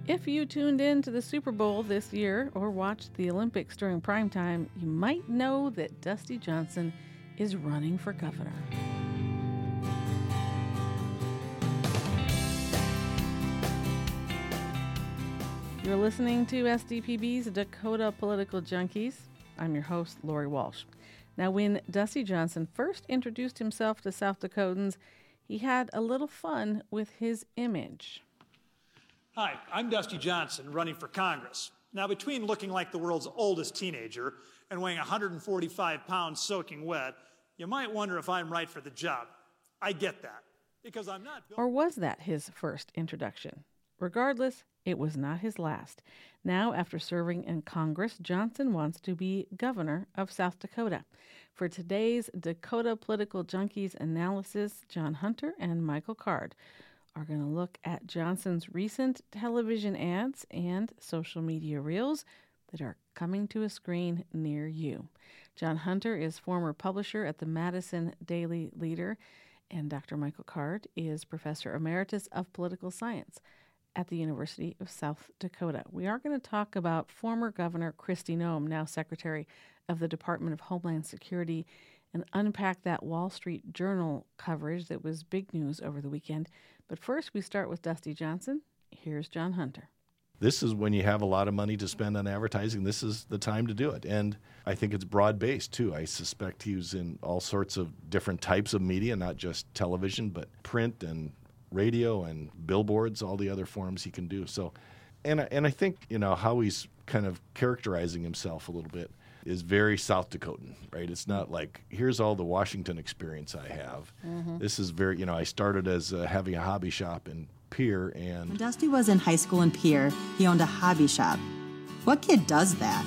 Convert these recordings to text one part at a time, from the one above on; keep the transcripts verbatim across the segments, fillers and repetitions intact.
If you tuned in to the Super Bowl this year or watched the Olympics during primetime, you might know that Dusty Johnson is running for governor. You're listening to S D P B's Dakota Political Junkies. I'm your host, Lori Walsh. Now, when Dusty Johnson first introduced himself to South Dakotans, he had a little fun with his image. Hi, I'm Dusty Johnson, running for Congress. Now, between looking like the world's oldest teenager and weighing one hundred forty-five pounds soaking wet, you might wonder if I'm right for the job. I get that, because I'm not... Or was that his first introduction? Regardless, it was not his last. Now, after serving in Congress, Johnson wants to be governor of South Dakota. For today's Dakota Political Junkies analysis, John Hunter and Michael Card are going to look at Johnson's recent television ads and social media reels that are coming to a screen near you. John Hunter is former publisher at the Madison Daily Leader, and Doctor Michael Card is professor emeritus of political science at the University of South Dakota. We are going to talk about former Governor Kristi Noem, now Secretary of the Department of Homeland Security, and unpack that Wall Street Journal coverage that was big news over the weekend. But first, we start with Dusty Johnson. Here's John Hunter. This is when you have a lot of money to spend on advertising. This is the time to do it. And I think it's broad-based, too. I suspect he was in all sorts of different types of media, not just television, but print and radio and billboards, all the other forms he can do. So, and, and I think, you know, how he's kind of characterizing himself a little bit is very South Dakotan, right? It's not like, here's all the Washington experience I have. Mm-hmm. This is very, you know, I started as uh, having a hobby shop in Pierre, and... When Dusty was in high school in Pierre, he owned a hobby shop. What kid does that?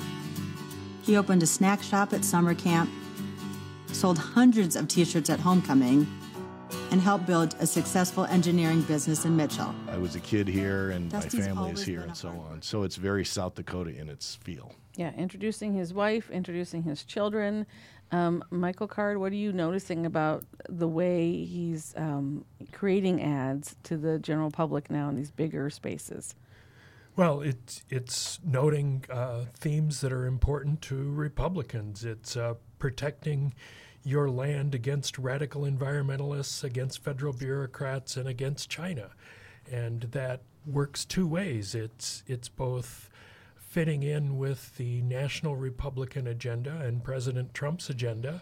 He opened a snack shop at summer camp, sold hundreds of T-shirts at homecoming, and helped build a successful engineering business in Mitchell. I was a kid here, and Dusty's my family is always here, been and a so hard on. So it's very South Dakota in its feel. Yeah, introducing his wife, introducing his children. Um, Michael Card, what are you noticing about the way he's um, creating ads to the general public now in these bigger spaces? Well, it's it's noting uh, themes that are important to Republicans. It's uh, protecting your land against radical environmentalists, against federal bureaucrats, and against China. And that works two ways. It's it's both fitting in with the national Republican agenda and President Trump's agenda,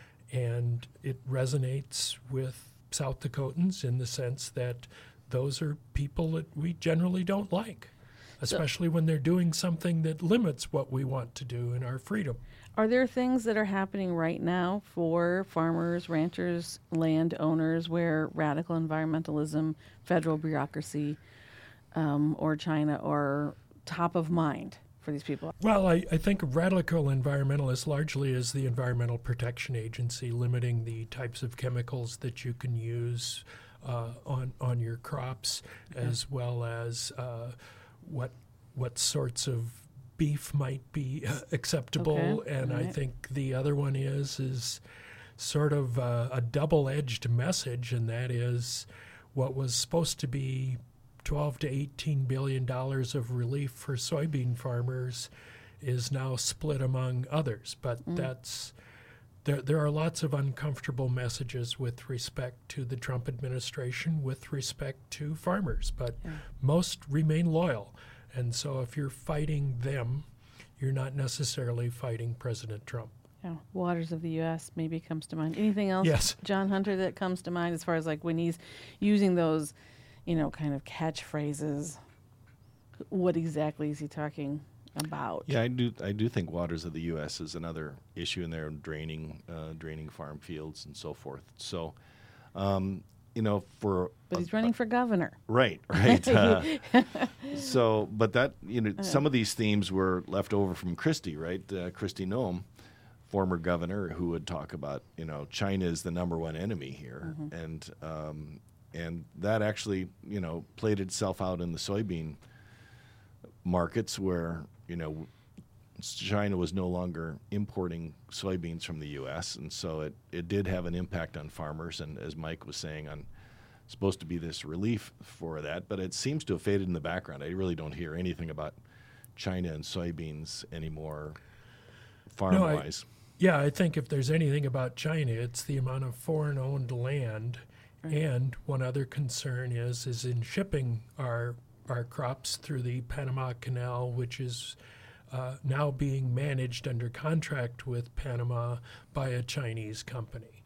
and it resonates with South Dakotans in the sense that those are people that we generally don't like, especially so, when they're doing something that limits what we want to do in our freedom. Are there things that are happening right now for farmers, ranchers, landowners where radical environmentalism, federal bureaucracy, um, or China are top of mind for these people? Well, I, I think of radical environmentalists largely as the Environmental Protection Agency limiting the types of chemicals that you can use uh, on on your crops, okay. as well as uh, what what sorts of beef might be uh, acceptable. Okay. And right. I think the other one is is sort of uh, a double-edged message, and that is what was supposed to be twelve to eighteen billion dollars of relief for soybean farmers is now split among others. But mm. that's there. There are lots of uncomfortable messages with respect to the Trump administration, with respect to farmers. But yeah. most remain loyal, and so if you're fighting them, you're not necessarily fighting President Trump. Yeah. Waters of the U S maybe comes to mind. Anything else, yes. John Hunter, that comes to mind as far as like when he's using those, you know, kind of catchphrases? What exactly is he talking about? Yeah, I do. I do think waters of the U S is another issue in there, draining, uh, draining farm fields and so forth. So, um, you know, for but he's uh, running for governor. Right, right. Uh, so, but that you know, some of these themes were left over from Kristi, right? Uh, Kristi Noem, former governor, who would talk about, you know, China is the number one enemy here, mm-hmm. and um, and that actually, you know, played itself out in the soybean markets where, you know, China was no longer importing soybeans from the U S, and so it, it did have an impact on farmers, and as Mike was saying, on supposed to be this relief for that, but it seems to have faded in the background. I really don't hear anything about China and soybeans anymore, farm-wise. No, I, yeah, I think if there's anything about China, it's the amount of foreign-owned land. Right. And one other concern is is in shipping our our crops through the Panama Canal, which is uh, now being managed under contract with Panama by a Chinese company.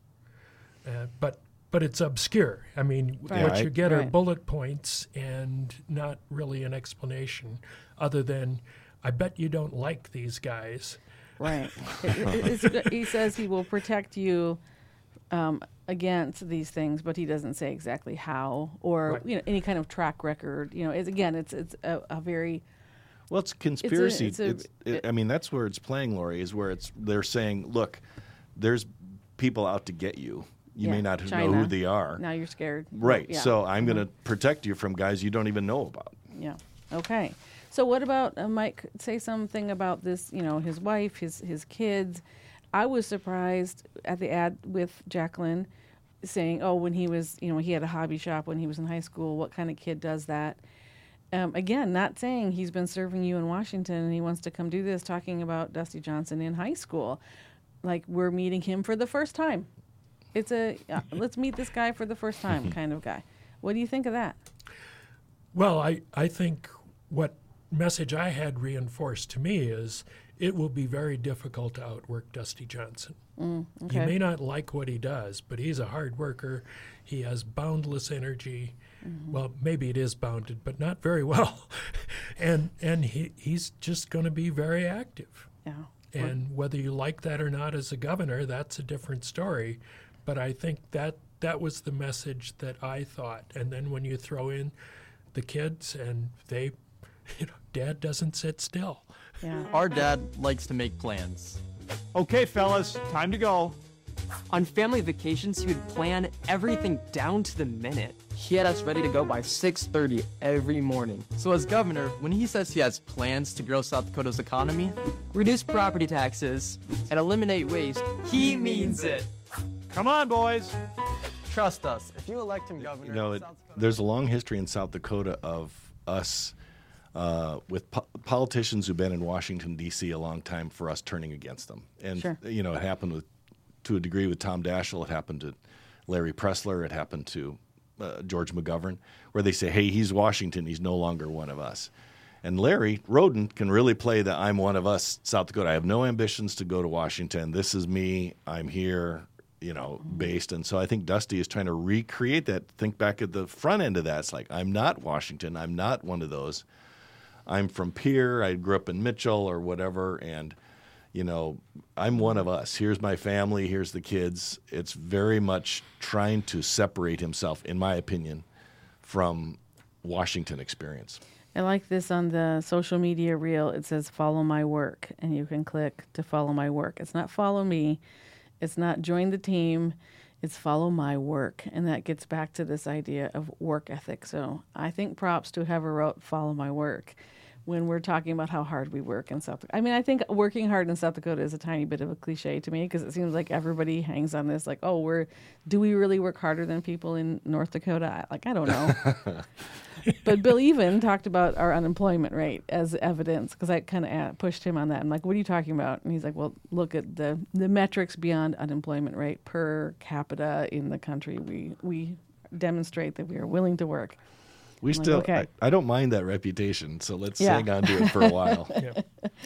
Uh, but but it's obscure. I mean, right. what you get right. are bullet points and not really an explanation other than, I bet you don't like these guys. Right. it, it, he says he will protect you um, against these things, but he doesn't say exactly how or right. you know any kind of track record. You know, it's, again, it's it's a, a very well, it's conspiracy. It's a, it's a, it's, it, I mean, that's where it's playing, Lori, is where it's they're saying, look, there's people out to get you. You yeah, may not China. know who they are. Now you're scared. Right. Yeah. So I'm mm-hmm. going to protect you from guys you don't even know about. Yeah. Okay. So what about uh, Mike? Say something about this. You know, his wife, his his kids. I was surprised at the ad with Jacqueline saying, "Oh, when he was, you know, he had a hobby shop when he was in high school. What kind of kid does that?" Um, again, not saying he's been serving you in Washington and he wants to come do this. Talking about Dusty Johnson in high school, like we're meeting him for the first time. It's a uh, let's meet this guy for the first time kind of guy. What do you think of that? Well, I, I think what message I had reinforced to me is it will be very difficult to outwork Dusty Johnson. Mm, okay. He may not like what he does, but he's a hard worker. He has boundless energy. Mm-hmm. Well, maybe it is bounded, but not very well. and and he, he's just going to be very active. Yeah. And whether you like that or not as a governor, that's a different story. But I think that that was the message that I thought. And then when you throw in the kids and they, you know, Dad doesn't sit still. Yeah. Our dad likes to make plans. Okay, fellas, time to go. On family vacations, he would plan everything down to the minute. He had us ready to go by six thirty every morning. So as governor, when he says he has plans to grow South Dakota's economy, Reduce property taxes, and eliminate waste, he means it. Come on, boys. trust us. If you elect him governor, You know, it, South Dakota- there's a long history in South Dakota of us uh, with po- politicians who've been in Washington, D C a long time for us turning against them. And, Sure. you know, it happened with, to a degree with Tom Daschle. It happened to Larry Pressler. It happened to uh, George McGovern, where they say, hey, he's Washington. He's no longer one of us. And Larry Roden can really play the I'm one of us South Dakota. I have no ambitions to go to Washington. This is me. I'm here, you know, based. And so I think Dusty is trying to recreate that. Think back at the front end of that. It's like, I'm not Washington. I'm not one of those. I'm from Pierre. I grew up in Mitchell or whatever. And, you know, I'm one of us. Here's my family. Here's the kids. It's very much trying to separate himself, in my opinion, from Washington experience. I like this on the social media reel. It says follow my work, and you can click to follow my work. It's not follow me. It's not join the team. It's follow my work. And that gets back to this idea of work ethic. So I think props to whoever wrote follow my work when we're talking about how hard we work in South Dakota. I mean, I think working hard in South Dakota is a tiny bit of a cliche to me because it seems like everybody hangs on this like, oh, we're, do we really work harder than people in North Dakota? I, like, I don't know. But Bill Even talked about our unemployment rate as evidence because I kind of pushed him on that. I'm like, what are you talking about? And he's like, well, look at the, the metrics beyond unemployment rate per capita in the country. We we demonstrate that we are willing to work. We I'm like, still, okay. I, I don't mind that reputation, so let's Yeah. hang on to it for a while. Yeah.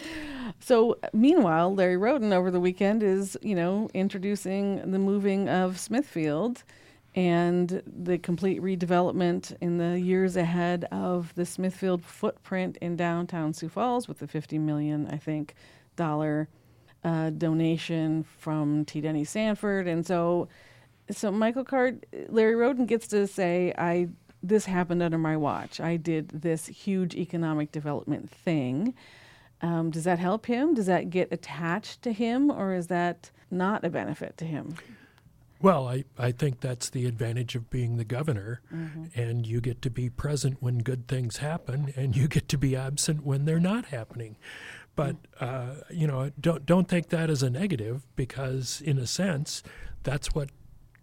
So meanwhile, Larry Roden over the weekend is, you know, introducing the moving of Smithfield and the complete redevelopment in the years ahead of the Smithfield footprint in downtown Sioux Falls with the fifty million dollars, I think, dollar uh, donation from T. Denny Sanford. And so, so Michael Card, Larry Roden gets to say, I, this happened under my watch. I did this huge economic development thing. Um, does that help him? Does that get attached to him, or is that not a benefit to him? Well, I, I think that's the advantage of being the governor, Mm-hmm. and you get to be present when good things happen, and you get to be absent when they're not happening. But, uh, you know, don't don't take that as a negative because, in a sense, that's what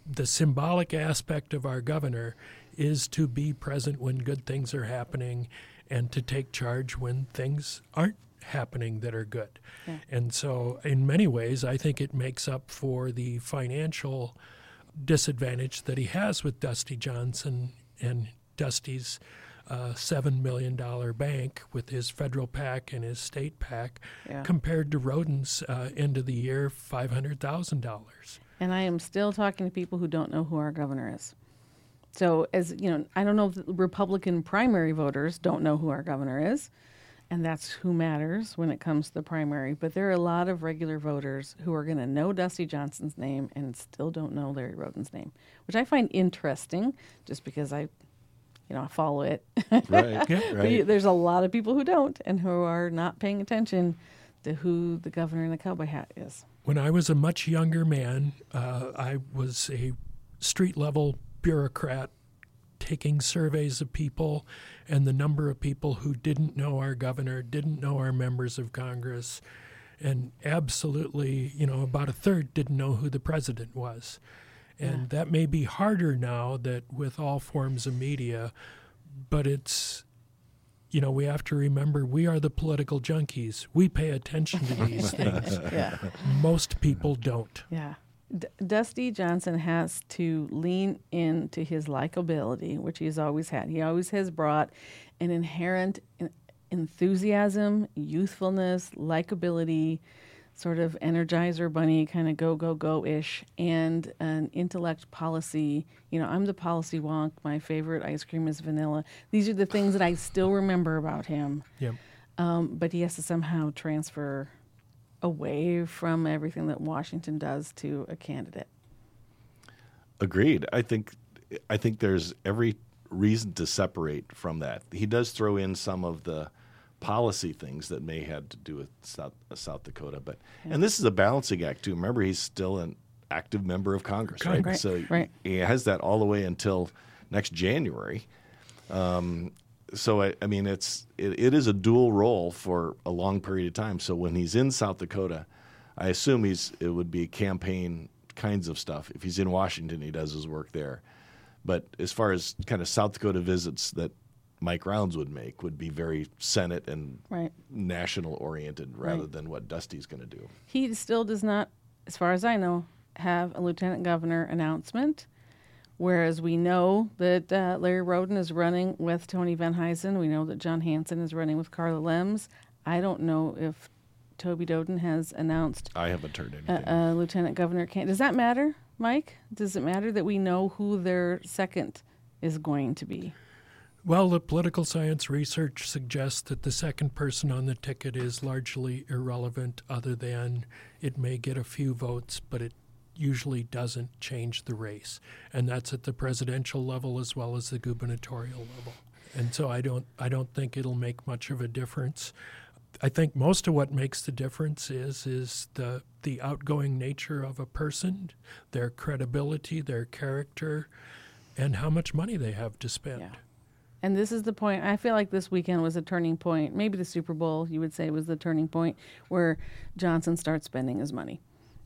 the symbolic aspect of our governor is to be present when good things are happening and to take charge when things aren't happening that are good. Yeah. And so in many ways, I think it makes up for the financial disadvantage that he has with Dusty Johnson and Dusty's uh, seven million dollars bank with his federal PAC and his state PAC Yeah. compared to Roden's uh, end of the year five hundred thousand dollars. And I am still talking to people who don't know who our governor is. So, as you know, I don't know if the Republican primary voters don't know who our governor is, and that's who matters when it comes to the primary. But there are a lot of regular voters who are going to know Dusty Johnson's name and still don't know Larry Roden's name, which I find interesting just because I, you know, I follow it. Right, Yeah. But right. you- there's a lot of people who don't and who are not paying attention to who the governor in the cowboy hat is. When I was a much younger man, uh, I was a street-level bureaucrat taking surveys of people, and the number of people who didn't know our governor, didn't know our members of Congress, and absolutely, you know, about a third didn't know who the president was. And Yeah. that may be harder now that with all forms of media, but it's, you know, we have to remember we are the political junkies. We pay attention to these things. Yeah. Most people don't. Yeah. D- Dusty Johnson has to lean into his likability, which he's always had. He always has brought an inherent en- enthusiasm, youthfulness, likability, sort of Energizer Bunny kind of go, go, go-ish, and an intellect policy. You know, I'm the policy wonk. My favorite ice cream is vanilla. These are the things that I still remember about him. Yeah. Um, but he has to somehow transfer away from everything that Washington does to a candidate. Agreed. I think I think there's every reason to separate from that. He does throw in some of the policy things that may have to do with South, uh, South Dakota, but and this is a balancing act too. Remember, he's still an active member of Congress, right? Right, So right. he has that all the way until next January. Um, so I, I mean, it's it, it is a dual role for a long period of time. So when he's in South Dakota, I assume he's it would be campaign kinds of stuff. If he's in Washington, he does his work there. But as far as kind of South Dakota visits that Mike Rounds would make would be very Senate and Right. national oriented rather Right. than what Dusty's going to do. He still does not, as far as I know, have a lieutenant governor announcement, whereas we know that uh, Larry Roden is running with Tony Venheisen. We know that John Hanson is running with Carla Lems. I don't know if Toby Doden has announced I haven't heard a, anything. a lieutenant governor. Can- Does that matter, Mike? Does it matter that we know who their second is going to be? Well, the political science research suggests that the second person on the ticket is largely irrelevant, other than it may get a few votes, but it usually doesn't change the race. And that's at the presidential level as well as the gubernatorial level. And so I don't I don't think it'll make much of a difference. I think most of what makes the difference is is the the outgoing nature of a person, their credibility, their character, and how much money they have to spend. Yeah. And this is the point. I feel like this weekend was a turning point. Maybe the Super Bowl, you would say, was the turning point where Johnson starts spending his money.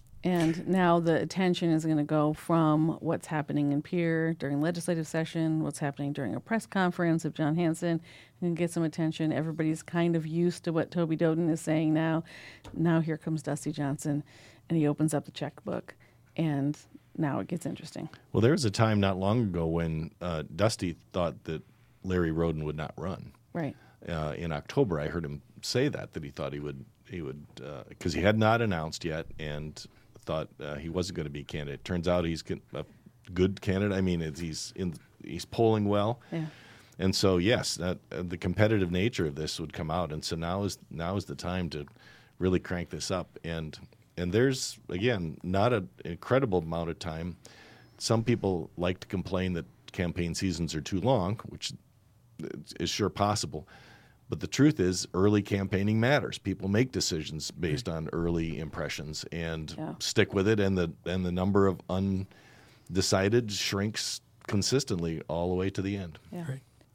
And now the attention is going to go from what's happening in Pierre during legislative session, what's happening during a press conference of John Hanson, and get some attention. Everybody's kind of used to what Toby Doden is saying now. Now here comes Dusty Johnson, and he opens up the checkbook, and now it gets interesting. Well, there was a time not long ago when uh, Dusty thought that Larry Roden would not run. Right. Uh, in October, I heard him say that, that he thought he would, he would, because he had not announced yet, and thought uh, he wasn't going to be a candidate. Turns out he's a good candidate. I mean, it's, he's in, he's polling well, Yeah. and so yes, that, uh, the competitive nature of this would come out, and so now is now is the time to really crank this up. And and there's again not an incredible amount of time. Some people like to complain that campaign seasons are too long, which is sure possible. But the truth is, early campaigning matters. People make decisions based on early impressions and Yeah. stick with it, and the and the number of undecided shrinks consistently all the way to the end. Yeah. Right.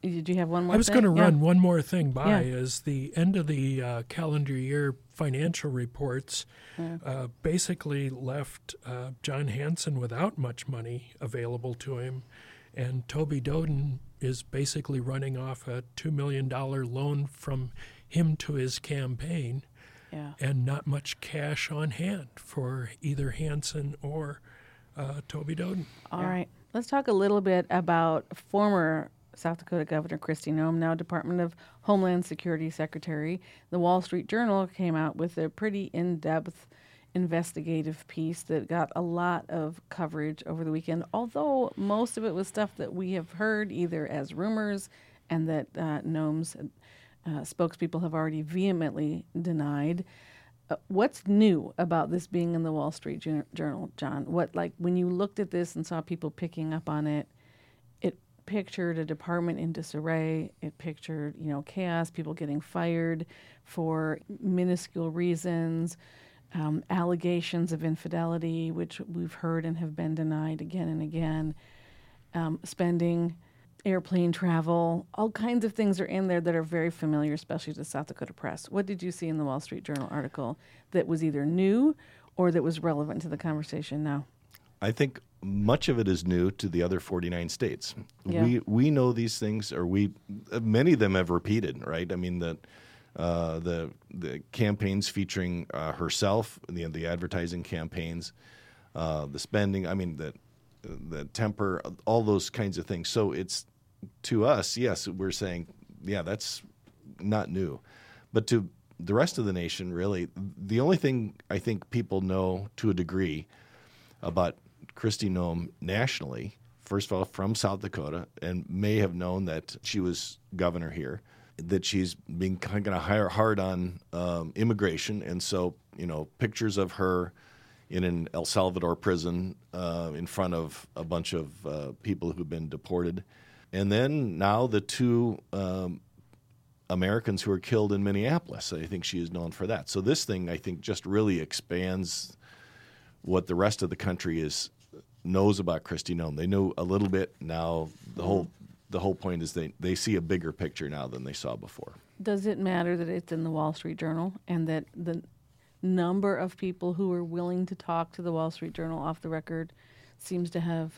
Did you have one more I was thing? going to Yeah. run one more thing by. Yeah. Is the end of the uh, calendar year financial reports Yeah. uh, basically left uh, John Hanson without much money available to him, and Toby Doden is basically running off a two million dollars loan from him to his campaign, Yeah. and not much cash on hand for either Hanson or uh, Toby Doden. All right. Let's talk a little bit about former South Dakota Governor Kristi Noem, now Department of Homeland Security Secretary. The Wall Street Journal came out with a pretty in-depth investigative piece that got a lot of coverage over the weekend, although most of it was stuff that we have heard either as rumors and that uh, Noem's uh, spokespeople have already vehemently denied. Uh, what's new about this being in the Wall Street Jour- Journal, John? What, like, when you looked at this and saw people picking up on it, it pictured a department in disarray. It pictured, you know, chaos, people getting fired for minuscule reasons, um, allegations of infidelity, which we've heard and have been denied again and again, um, spending, airplane travel, all kinds of things are in there that are very familiar, especially to the South Dakota press. What did you see in the Wall Street Journal article that was either new or that was relevant to the conversation now? I think much of it is new to the other forty-nine states. Yeah. We we know these things, or we many of them have repeated, right? I mean, the uh, the the campaigns featuring uh, herself, the the advertising campaigns, uh, the spending. I mean, the the temper, all those kinds of things. So it's, to us, yes, we're saying, yeah, that's not new. But to the rest of the nation, really, the only thing I think people know to a degree about Kristi Noem nationally, first of all, from South Dakota, and may have known that she was governor here, that she's being kind of hard on um, immigration. And so, you know, pictures of her in an El Salvador prison uh, in front of a bunch of uh, people who've been deported. And then now the two um, Americans who were killed in Minneapolis. I think she is known for that. So this thing, I think, just really expands what the rest of the country is knows about Kristi Noem. They know a little bit now. The whole the whole point is they, they see a bigger picture now than they saw before. Does it matter that it's in the Wall Street Journal and that the number of people who are willing to talk to the Wall Street Journal off the record seems to have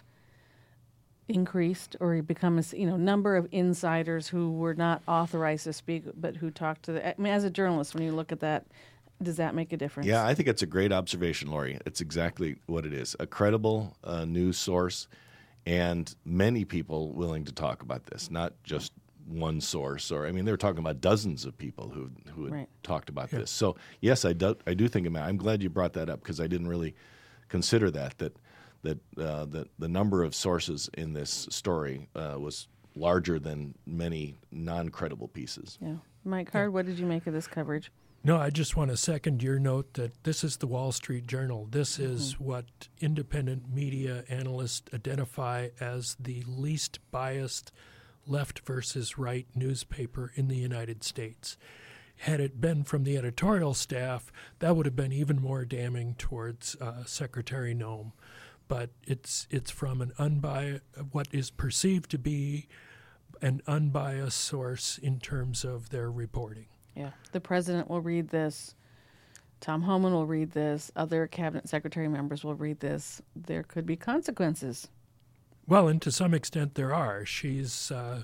increased, or become a, you know, number of insiders who were not authorized to speak but who talked to the, I mean, as a journalist, when you look at that, does that make a difference? Yeah, I think it's a great observation, Lori. It's exactly what it is. A credible uh, news source and many people willing to talk about this, not just one source. Or I mean, they were talking about dozens of people who who had Right. talked about Yeah. this. So yes, I do, I do think it matters. I'm glad you brought that up because I didn't really consider that that that uh, that the number of sources in this story uh, was larger than many non-credible pieces. Yeah. Mike Hard, what did you make of this coverage? No, I just want to second your note that this is the Wall Street Journal. This is Mm-hmm. what independent media analysts identify as the least biased left versus right newspaper in the United States. Had it been from the editorial staff, that would have been even more damning towards uh, Secretary Noem. But it's it's from an unbiased, what is perceived to be an unbiased source in terms of their reporting. Yeah. The president will read this. Tom Homan will read this. Other cabinet secretary members will read this. There could be consequences. Well, and to some extent there are. She's, uh,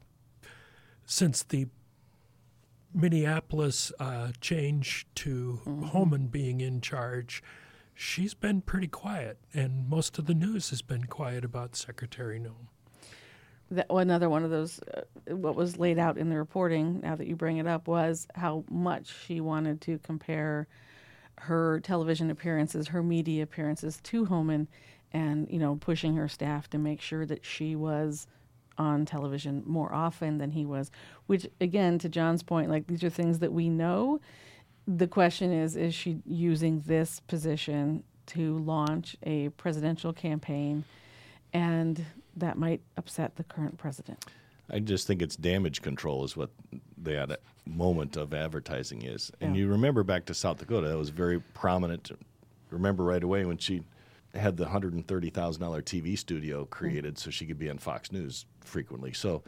since the Minneapolis uh, change to Mm-hmm. Homan being in charge, she's been pretty quiet, and most of the news has been quiet about Secretary Noem. That another one of those, uh, what was laid out in the reporting, now that you bring it up, was how much she wanted to compare her television appearances, her media appearances to Homan, and, you know, pushing her staff to make sure that she was on television more often than he was, which, again, to John's point, like, these are things that we know. The question is, is she using this position to launch a presidential campaign? And that might upset the current president. I just think it's damage control is what that moment of advertising is. And Yeah. you remember back to South Dakota, that was very prominent. Remember right away when she had the one hundred thirty thousand dollars T V studio created mm. so she could be on Fox News frequently. So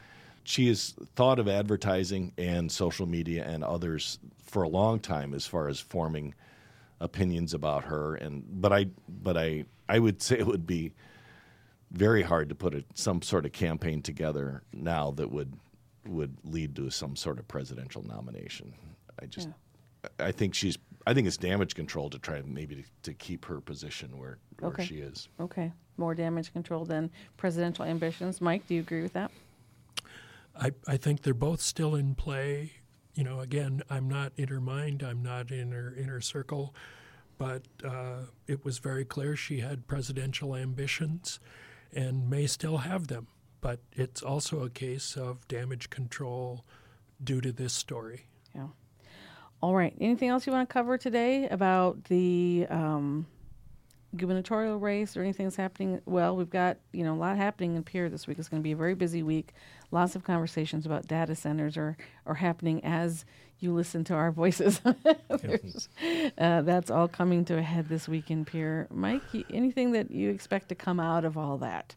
she has thought of advertising and social media and others for a long time as far as forming opinions about her. And but I but I I would say it would be very hard to put a, some sort of campaign together now that would would lead to some sort of presidential nomination. I just yeah. I think she's I think it's damage control to try maybe to, to keep her position where, where okay. she is. Okay. More damage control than presidential ambitions. Mike, do you agree with that? I, I think they're both still in play. You know, again, I'm not in her mind. I'm not in her inner circle. But uh, it was very clear she had presidential ambitions and may still have them. But it's also a case of damage control due to this story. Yeah. All right. Anything else you want to cover today about the um, gubernatorial race or anything that's happening? Well, we've got, you know, a lot happening in Pierre this week. It's going to be a very busy week. Lots of conversations about data centers are, are happening as you listen to our voices. uh, that's all coming to a head this week in Pierre. Mike, anything that you expect to come out of all that?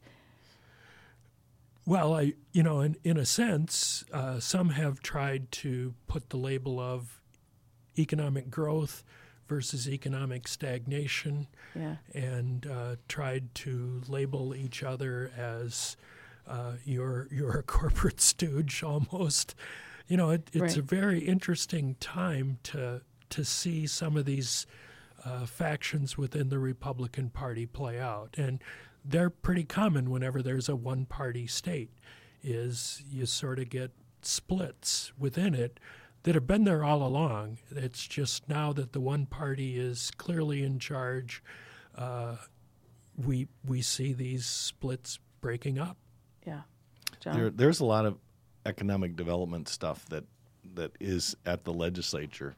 Well, I, you know, in, in a sense, uh, some have tried to put the label of economic growth versus economic stagnation, yeah. and uh, tried to label each other as uh, you're you're a corporate stooge almost. You know, it, it's right. a very interesting time to to see some of these uh, factions within the Republican Party play out, and they're pretty common whenever there's a one-party state. Is you sort of get splits within it that have been there all along. It's just now that the one party is clearly in charge, uh, we we see these splits breaking up. Yeah, John? There, there's a lot of economic development stuff that that is at the legislature.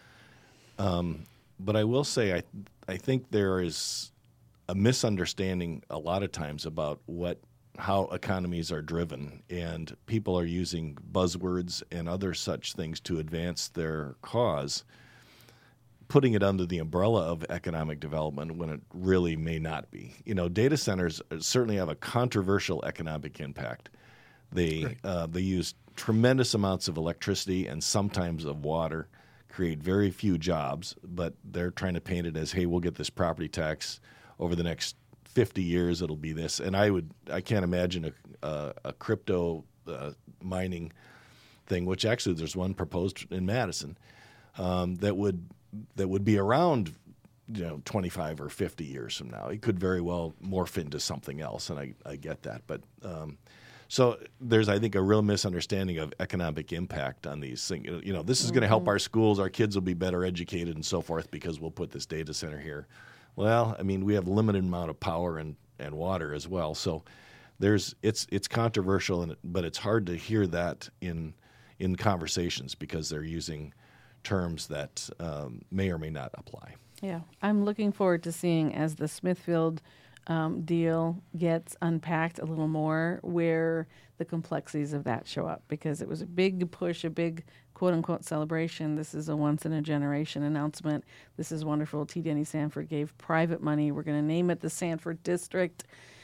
Um, but I will say, I I think there is a misunderstanding a lot of times about what how economies are driven, and people are using buzzwords and other such things to advance their cause, putting it under the umbrella of economic development when it really may not be. You know, data centers certainly have a controversial economic impact. They right. uh, they use tremendous amounts of electricity and sometimes of water, create very few jobs, but they're trying to paint it as, hey, we'll get this property tax over the next fifty years, it'll be this. And I would, I can't imagine a, a, a crypto uh, mining thing, which actually there's one proposed in Madison um, that would that would be around, you know, twenty-five or fifty years from now. It could very well morph into something else, and I, I get that. But um, so there's, I think, a real misunderstanding of economic impact on these things. You know, this is mm-hmm. going to help our schools, our kids will be better educated and so forth because we'll put this data center here. Well, I mean, we have a limited amount of power and, and water as well. So there's it's it's controversial, and but it's hard to hear that in in conversations because they're using terms that um, may or may not apply. Yeah, I'm looking forward to seeing as the Smithfield um, deal gets unpacked a little more where the complexities of that show up, because it was a big push, a big quote-unquote celebration. This is a once-in-a-generation announcement. This is wonderful. T. Denny Sanford gave private money. We're going to name it the Sanford District.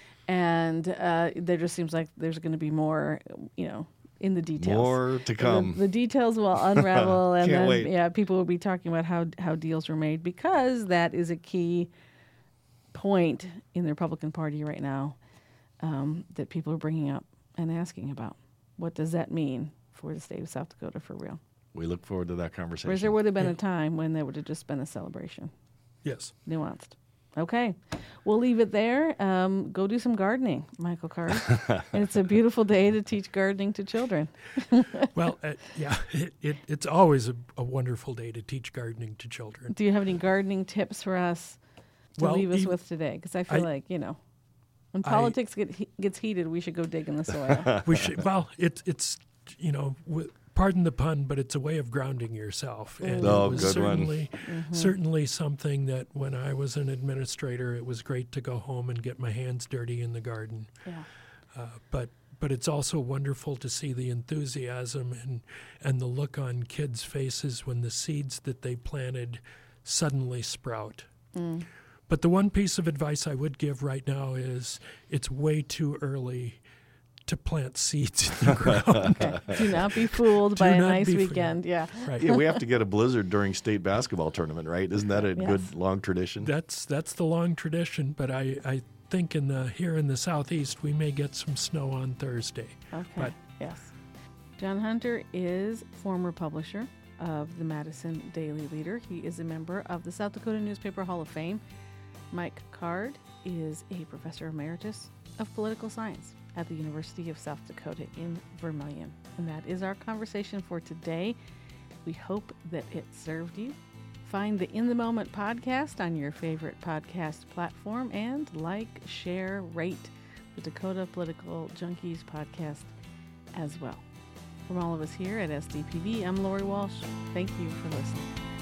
And uh, there just seems like there's going to be more, you know, in the details. More to come. The, the details will unravel, and Can't then wait. yeah, people will be talking about how how deals were made, because that is a key point in the Republican Party right now um, that people are bringing up and asking about. What does that mean for the state of South Dakota for real? We look forward to that conversation. Whereas there would have been yeah. a time when there would have just been a celebration. Yes. Nuanced. Okay. We'll leave it there. Um, go do some gardening, Michael Card. And it's a beautiful day to teach gardening to children. Well, uh, yeah, it, it, it's always a, a wonderful day to teach gardening to children. Do you have any gardening tips for us to Well, leave us ev- with today? Because I feel I- like, you know, when I- politics get he- gets heated, we should go dig in the soil. We should. Well, it's it's you know, w- pardon the pun, but it's a way of grounding yourself. And Oh, it was good one. certainly certainly something that when I was an administrator, it was great to go home and get my hands dirty in the garden. Yeah. Uh, but but it's also wonderful to see the enthusiasm and and the look on kids' faces when the seeds that they planted suddenly sprout. But the one piece of advice I would give right now is it's way too early to plant seeds in the ground. Okay. Do not be fooled by a not nice be fooled. weekend. Yeah. Right. Yeah, we have to get a blizzard during state basketball tournament, right? Isn't that a Yes. good long tradition? That's that's the long tradition, but I, I think in the here in the southeast we may get some snow on Thursday. Okay. But yes. John Hunter is former publisher of the Madison Daily Leader. He is a member of the South Dakota Newspaper Hall of Fame. Mike Card is a professor emeritus of political science at the University of South Dakota in Vermillion. And that is our conversation for today. We hope that it served you. Find the In the Moment podcast on your favorite podcast platform and like, share, rate the Dakota Political Junkies podcast as well. From all of us here at S D P V, I'm Lori Walsh. Thank you for listening.